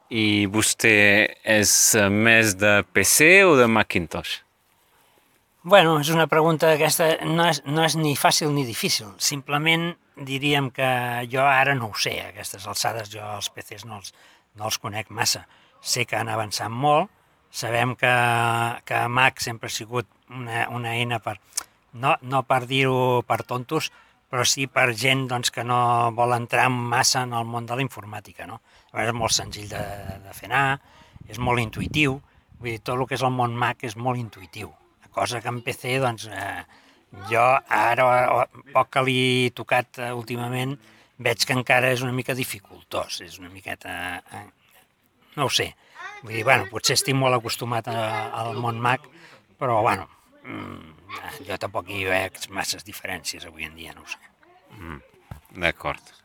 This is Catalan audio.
I vostè és més de PC o de Macintosh? Bueno, és una pregunta aquesta, no és ni fàcil ni difícil, simplement diríem que jo ara no ho sé, a aquestes alçades jo els PCs no els conec massa. Sé que han avançat molt, sabem que Mac sempre ha sigut una eina per, no per dir-ho per tontos, però sí per gent doncs, que no vol entrar massa en el món de la informàtica. No? És molt senzill de fer anar, és molt intuïtiu, vull dir, tot el que és el món Mac és molt intuïtiu, cosa que en PC, doncs, jo ara, poc que l'he tocat últimament, veig que encara és una mica dificultós, és una miqueta, no ho sé, vull dir, bueno, potser estic molt acostumat al món Mac, però, bueno, jo tampoc hi veig masses diferències avui en dia, no ho sé. D'acord.